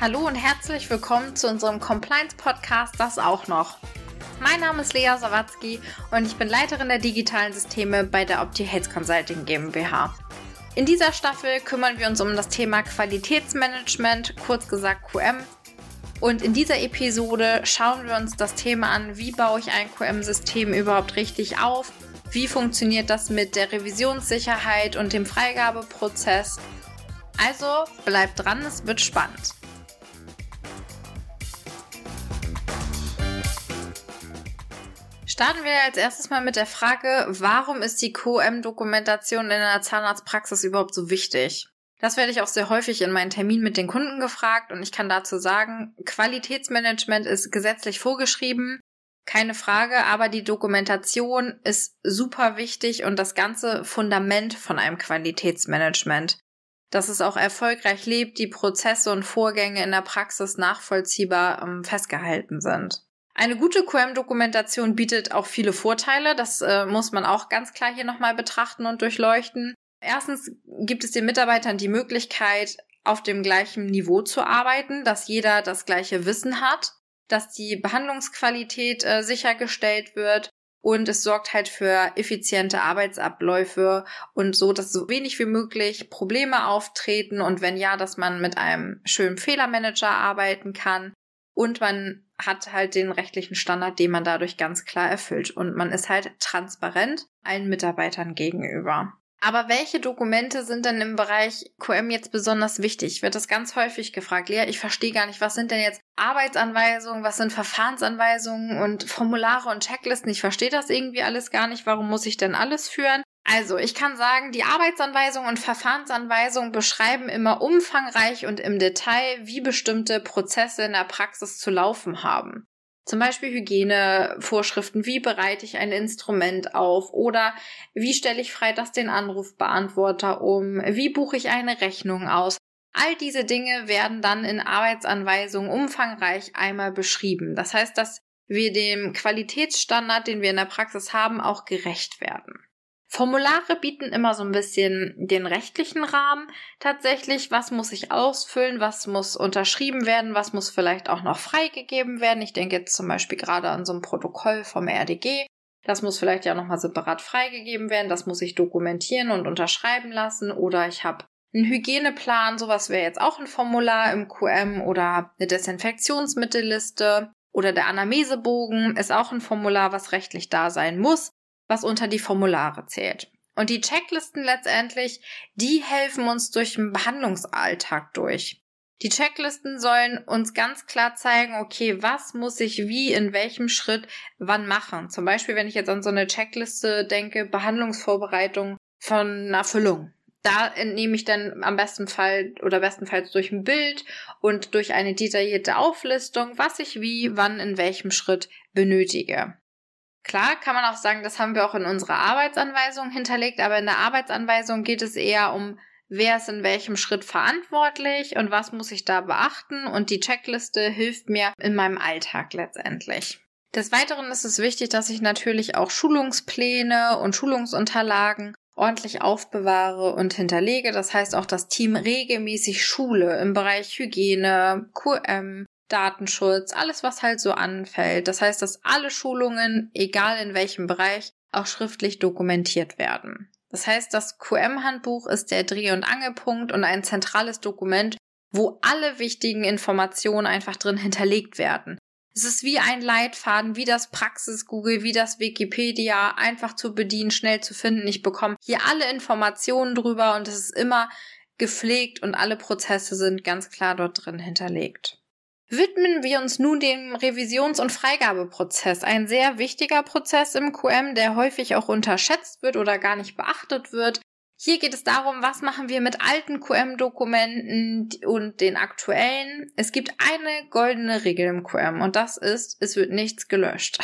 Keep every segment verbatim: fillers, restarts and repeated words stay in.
Hallo und herzlich willkommen zu unserem Compliance-Podcast Das auch noch. Mein Name ist Lea Sawatzki und ich bin Leiterin der digitalen Systeme bei der OptiHates Consulting GmbH. In dieser Staffel kümmern wir uns um das Thema Qualitätsmanagement, kurz gesagt Q M. Und in dieser Episode schauen wir uns das Thema an, wie baue ich ein Q M-System überhaupt richtig auf, wie funktioniert das mit der Revisionssicherheit und dem Freigabeprozess. Also bleibt dran, es wird spannend. Starten wir als erstes mal mit der Frage, warum ist die Q M-Dokumentation in einer Zahnarztpraxis überhaupt so wichtig? Das werde ich auch sehr häufig in meinen Terminen mit den Kunden gefragt und ich kann dazu sagen, Qualitätsmanagement ist gesetzlich vorgeschrieben, keine Frage, aber die Dokumentation ist super wichtig und das ganze Fundament von einem Qualitätsmanagement, dass es auch erfolgreich lebt, die Prozesse und Vorgänge in der Praxis nachvollziehbar ähm, festgehalten sind. Eine gute Q M-Dokumentation bietet auch viele Vorteile, das äh, muss man auch ganz klar hier nochmal betrachten und durchleuchten. Erstens gibt es den Mitarbeitern die Möglichkeit, auf dem gleichen Niveau zu arbeiten, dass jeder das gleiche Wissen hat, dass die Behandlungsqualität äh, sichergestellt wird und es sorgt halt für effiziente Arbeitsabläufe und so, dass so wenig wie möglich Probleme auftreten und wenn ja, dass man mit einem schönen Fehlermanager arbeiten kann. Und man hat halt den rechtlichen Standard, den man dadurch ganz klar erfüllt. Und man ist halt transparent allen Mitarbeitern gegenüber. Aber welche Dokumente sind denn im Bereich Q M jetzt besonders wichtig? Wird das ganz häufig gefragt. Lea, ich verstehe gar nicht, was sind denn jetzt Arbeitsanweisungen, was sind Verfahrensanweisungen und Formulare und Checklisten? Ich verstehe das irgendwie alles gar nicht. Warum muss ich denn alles führen? Also, ich kann sagen, die Arbeitsanweisungen und Verfahrensanweisungen beschreiben immer umfangreich und im Detail, wie bestimmte Prozesse in der Praxis zu laufen haben. Zum Beispiel Hygienevorschriften, wie bereite ich ein Instrument auf oder wie stelle ich freitags den Anrufbeantworter um, wie buche ich eine Rechnung aus. All diese Dinge werden dann in Arbeitsanweisungen umfangreich einmal beschrieben. Das heißt, dass wir dem Qualitätsstandard, den wir in der Praxis haben, auch gerecht werden. Formulare bieten immer so ein bisschen den rechtlichen Rahmen. Tatsächlich, was muss ich ausfüllen, was muss unterschrieben werden, was muss vielleicht auch noch freigegeben werden. Ich denke jetzt zum Beispiel gerade an so ein Protokoll vom R D G. Das muss vielleicht ja nochmal separat freigegeben werden. Das muss ich dokumentieren und unterschreiben lassen. Oder ich habe einen Hygieneplan, sowas wäre jetzt auch ein Formular im Q M oder eine Desinfektionsmittelliste. Oder der Anamnesebogen ist auch ein Formular, was rechtlich da sein muss, was unter die Formulare zählt. Und die Checklisten letztendlich, die helfen uns durch den Behandlungsalltag durch. Die Checklisten sollen uns ganz klar zeigen, okay, was muss ich wie, in welchem Schritt, wann machen. Zum Beispiel, wenn ich jetzt an so eine Checkliste denke, Behandlungsvorbereitung von einer Füllung. Da entnehme ich dann am besten Fall oder bestenfalls durch ein Bild und durch eine detaillierte Auflistung, was ich wie, wann, in welchem Schritt benötige. Klar kann man auch sagen, das haben wir auch in unserer Arbeitsanweisung hinterlegt, aber in der Arbeitsanweisung geht es eher um, wer ist in welchem Schritt verantwortlich und was muss ich da beachten und die Checkliste hilft mir in meinem Alltag letztendlich. Des Weiteren ist es wichtig, dass ich natürlich auch Schulungspläne und Schulungsunterlagen ordentlich aufbewahre und hinterlege. Das heißt auch das Team regelmäßig schule im Bereich Hygiene, Q M, Datenschutz, alles was halt so anfällt. Das heißt, dass alle Schulungen, egal in welchem Bereich, auch schriftlich dokumentiert werden. Das heißt, das Q M-Handbuch ist der Dreh- und Angelpunkt und ein zentrales Dokument, wo alle wichtigen Informationen einfach drin hinterlegt werden. Es ist wie ein Leitfaden, wie das Praxis-Google, wie das Wikipedia, einfach zu bedienen, schnell zu finden. Ich bekomme hier alle Informationen drüber und es ist immer gepflegt und alle Prozesse sind ganz klar dort drin hinterlegt. Widmen wir uns nun dem Revisions- und Freigabeprozess. Ein sehr wichtiger Prozess im Q M, der häufig auch unterschätzt wird oder gar nicht beachtet wird. Hier geht es darum, was machen wir mit alten Q M-Dokumenten und den aktuellen. Es gibt eine goldene Regel im Q M und das ist, es wird nichts gelöscht.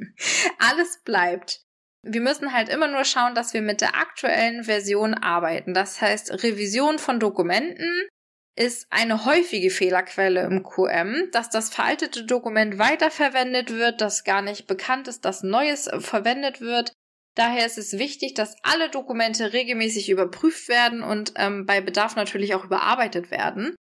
Alles bleibt. Wir müssen halt immer nur schauen, dass wir mit der aktuellen Version arbeiten. Das heißt, Revision von Dokumenten ist eine häufige Fehlerquelle im Q M, dass das veraltete Dokument weiterverwendet wird, das gar nicht bekannt ist, dass Neues verwendet wird. Daher ist es wichtig, dass alle Dokumente regelmäßig überprüft werden und ähm, bei Bedarf natürlich auch überarbeitet werden.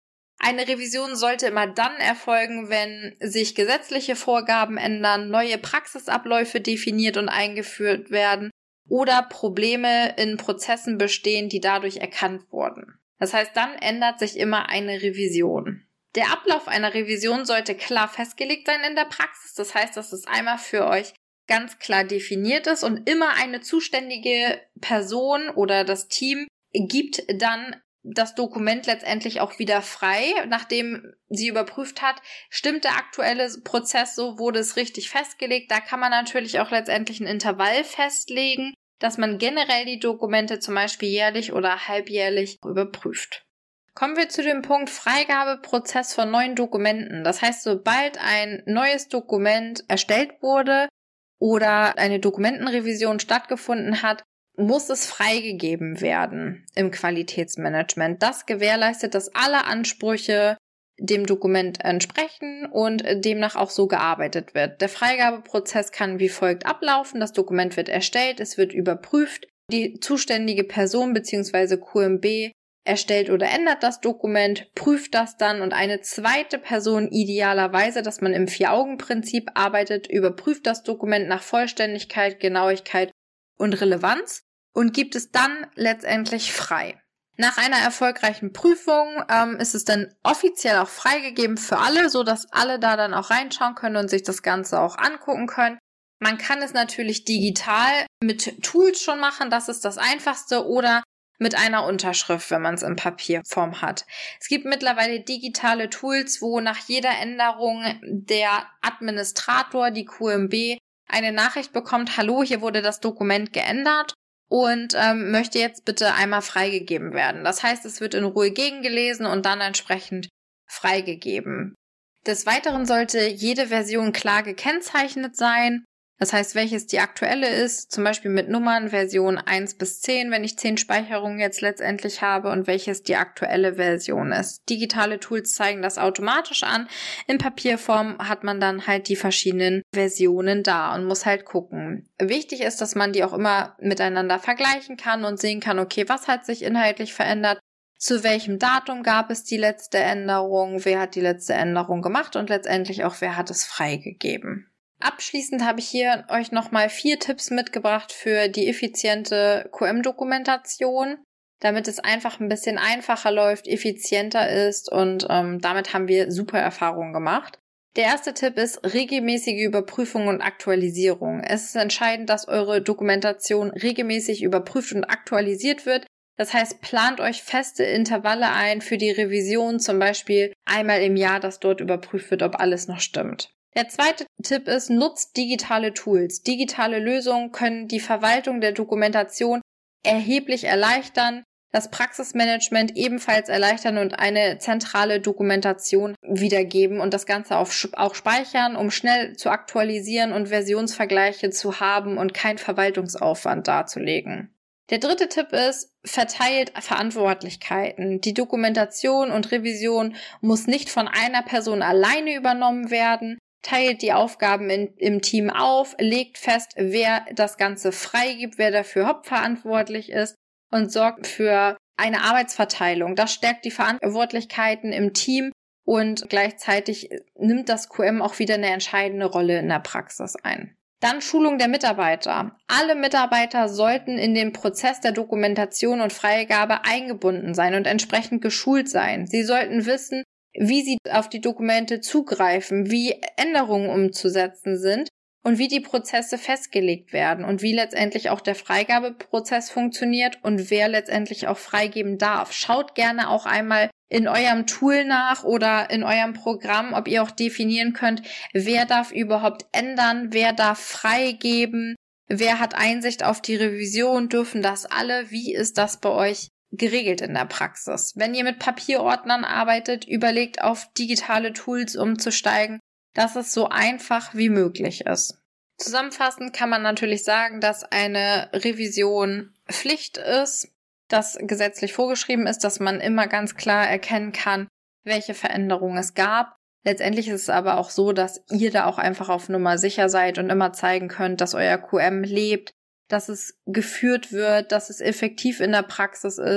Eine Revision sollte immer dann erfolgen, wenn sich gesetzliche Vorgaben ändern, neue Praxisabläufe definiert und eingeführt werden oder Probleme in Prozessen bestehen, die dadurch erkannt wurden. Das heißt, dann ändert sich immer eine Revision. Der Ablauf einer Revision sollte klar festgelegt sein in der Praxis. Das heißt, dass es einmal für euch ganz klar definiert ist und immer eine zuständige Person oder das Team gibt dann das Dokument letztendlich auch wieder frei, nachdem sie überprüft hat, stimmt der aktuelle Prozess so, wurde es richtig festgelegt. Da kann man natürlich auch letztendlich ein Intervall festlegen, dass man generell die Dokumente zum Beispiel jährlich oder halbjährlich überprüft. Kommen wir zu dem Punkt Freigabeprozess von neuen Dokumenten. Das heißt, sobald ein neues Dokument erstellt wurde oder eine Dokumentenrevision stattgefunden hat, muss es freigegeben werden im Qualitätsmanagement. Das gewährleistet, dass alle Ansprüche dem Dokument entsprechen und demnach auch so gearbeitet wird. Der Freigabeprozess kann wie folgt ablaufen. Das Dokument wird erstellt, es wird überprüft. Die zuständige Person bzw. Q M B erstellt oder ändert das Dokument, prüft das dann und eine zweite Person idealerweise, dass man im Vier-Augen-Prinzip arbeitet, überprüft das Dokument nach Vollständigkeit, Genauigkeit und Relevanz und gibt es dann letztendlich frei. Nach einer erfolgreichen Prüfung ähm, ist es dann offiziell auch freigegeben für alle, so dass alle da dann auch reinschauen können und sich das Ganze auch angucken können. Man kann es natürlich digital mit Tools schon machen, das ist das Einfachste, oder mit einer Unterschrift, wenn man es in Papierform hat. Es gibt mittlerweile digitale Tools, wo nach jeder Änderung der Administrator, die Q M B, eine Nachricht bekommt, hallo, hier wurde das Dokument geändert und ähm, möchte jetzt bitte einmal freigegeben werden. Das heißt, es wird in Ruhe gegengelesen und dann entsprechend freigegeben. Des Weiteren sollte jede Version klar gekennzeichnet sein. Das heißt, welches die aktuelle ist, zum Beispiel mit Nummern Version eins bis zehn, wenn ich zehn Speicherungen jetzt letztendlich habe, und welches die aktuelle Version ist. Digitale Tools zeigen das automatisch an. In Papierform hat man dann halt die verschiedenen Versionen da und muss halt gucken. Wichtig ist, dass man die auch immer miteinander vergleichen kann und sehen kann, okay, was hat sich inhaltlich verändert? Zu welchem Datum gab es die letzte Änderung? Wer hat die letzte Änderung gemacht? Und letztendlich auch, wer hat es freigegeben? Abschließend habe ich hier euch nochmal vier Tipps mitgebracht für die effiziente Q M-Dokumentation, damit es einfach ein bisschen einfacher läuft, effizienter ist und ähm, damit haben wir super Erfahrungen gemacht. Der erste Tipp ist regelmäßige Überprüfung und Aktualisierung. Es ist entscheidend, dass eure Dokumentation regelmäßig überprüft und aktualisiert wird. Das heißt, plant euch feste Intervalle ein für die Revision, zum Beispiel einmal im Jahr, dass dort überprüft wird, ob alles noch stimmt. Der zweite Tipp ist, nutzt digitale Tools. Digitale Lösungen können die Verwaltung der Dokumentation erheblich erleichtern, das Praxismanagement ebenfalls erleichtern und eine zentrale Dokumentation wiedergeben und das Ganze auch speichern, um schnell zu aktualisieren und Versionsvergleiche zu haben und keinen Verwaltungsaufwand darzulegen. Der dritte Tipp ist, verteilt Verantwortlichkeiten. Die Dokumentation und Revision muss nicht von einer Person alleine übernommen werden. Teilt die Aufgaben in, im Team auf, legt fest, wer das Ganze freigibt, wer dafür hauptverantwortlich ist und sorgt für eine Arbeitsverteilung. Das stärkt die Verantwortlichkeiten im Team und gleichzeitig nimmt das Q M auch wieder eine entscheidende Rolle in der Praxis ein. Dann Schulung der Mitarbeiter. Alle Mitarbeiter sollten in den Prozess der Dokumentation und Freigabe eingebunden sein und entsprechend geschult sein. Sie sollten wissen, wie sie auf die Dokumente zugreifen, wie Änderungen umzusetzen sind und wie die Prozesse festgelegt werden und wie letztendlich auch der Freigabeprozess funktioniert und wer letztendlich auch freigeben darf. Schaut gerne auch einmal in eurem Tool nach oder in eurem Programm, ob ihr auch definieren könnt, wer darf überhaupt ändern, wer darf freigeben, wer hat Einsicht auf die Revision, dürfen das alle, wie ist das bei euch geregelt in der Praxis? Wenn ihr mit Papierordnern arbeitet, überlegt auf digitale Tools umzusteigen, dass es so einfach wie möglich ist. Zusammenfassend kann man natürlich sagen, dass eine Revision Pflicht ist, dass gesetzlich vorgeschrieben ist, dass man immer ganz klar erkennen kann, welche Veränderungen es gab. Letztendlich ist es aber auch so, dass ihr da auch einfach auf Nummer sicher seid und immer zeigen könnt, dass euer Q M lebt, dass es geführt wird, dass es effektiv in der Praxis ist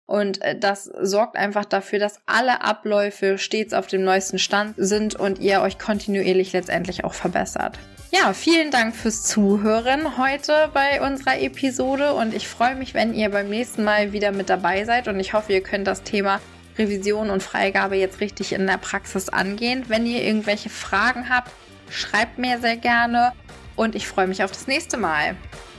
Und das sorgt einfach dafür, dass alle Abläufe stets auf dem neuesten Stand sind und ihr euch kontinuierlich letztendlich auch verbessert. Ja, vielen Dank fürs Zuhören heute bei unserer Episode und ich freue mich, wenn ihr beim nächsten Mal wieder mit dabei seid und ich hoffe, ihr könnt das Thema Revision und Freigabe jetzt richtig in der Praxis angehen. Wenn ihr irgendwelche Fragen habt, schreibt mir sehr gerne und ich freue mich auf das nächste Mal.